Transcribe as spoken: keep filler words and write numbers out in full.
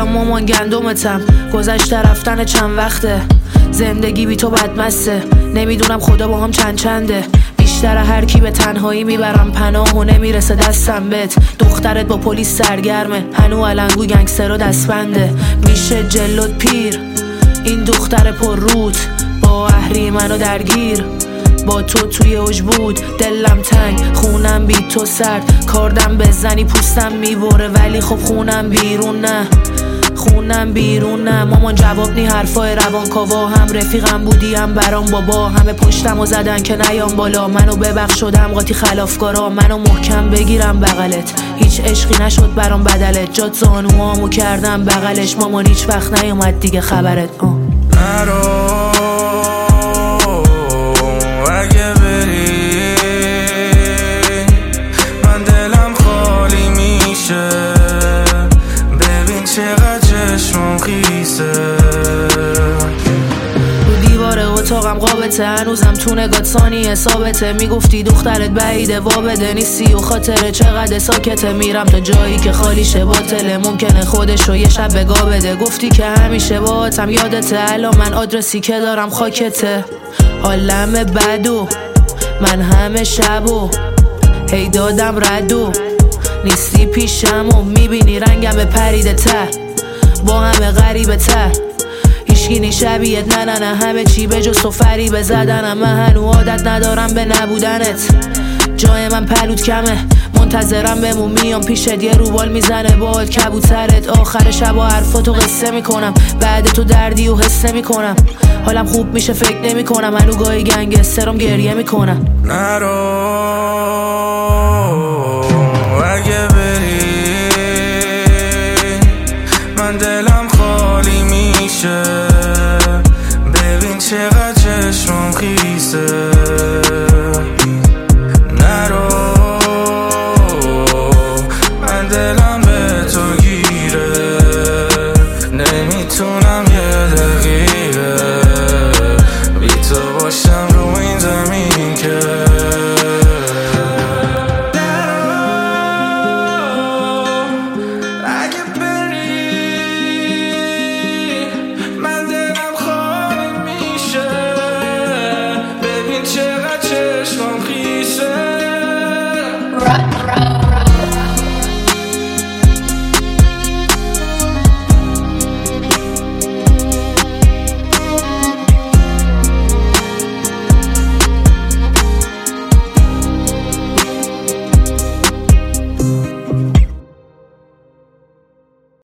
مامان گندمتم، گذشته رفتن چند وقته، زندگی بی تو بدمسته، نمیدونم خدا با هم چند چنده، بیشتر هر کی به تنهایی میبرم پناه و نمیرسه دستم بهت. دخترت با پلیس سرگرمه، هنو علنگو گنگستر و دستبنده، میشه جلوت پیر این دختر پر روت، با اهری منو درگیر، با تو توی اوج بود دلم تنگ، خونم بی تو سرد، کاردم بزنی پوستم میبره، ولی خب خونم بیرون نه، خونم بیرون نه. مامان جواب نی حرفای روانکاوا، هم رفیقم بودی هم برام بابا، همه پشتمو زدن که نیام بالا، منو ببخش شدم قاطی خلافکارا، منو محکم بگیرم بغلت، هیچ عشقی نشد برام بدلت، جات زانوامو کردم بغلش، مامان هیچ وقت نیومد دیگه خبرت. آه نرو اگه بری من دلم خالی میشه، ببین چقدر چشمم خیسه، رو دیوار اتاقم قابته، هنوزم تو نگات ثانیه ثابته، میگفتی دخترت بعیده وابده نیستی و خاطره چقدر ساکته، میرم تا جایی که خالی شه باطله، ممکنه خودشو یه شب بگا بده، گفتی که همیشه باهاتم یادته، الان من آدرسی که دارم خاکته، حالم بدو من همه شبو هی دادم ردو، نیستی پیشم و میبینی رنگم پریده تر، با همه غریبه تر، هیچکی نی شبیهت، نه نه نه همه چی به جز تو فریبه زدنم، من هنو عادت ندارم به نبودنت، جای من پلوت کمه، منتظرم بمون میام پیشت، یه روبال میزنه باهات کبوترت، آخر شب و حرفاتو قصه میکنم، بعد تو دردی و حس نمیکنم، حالم خوب میشه فکر نمیکنم، هنو گاهی گنگسترم گریه میکنم. نرو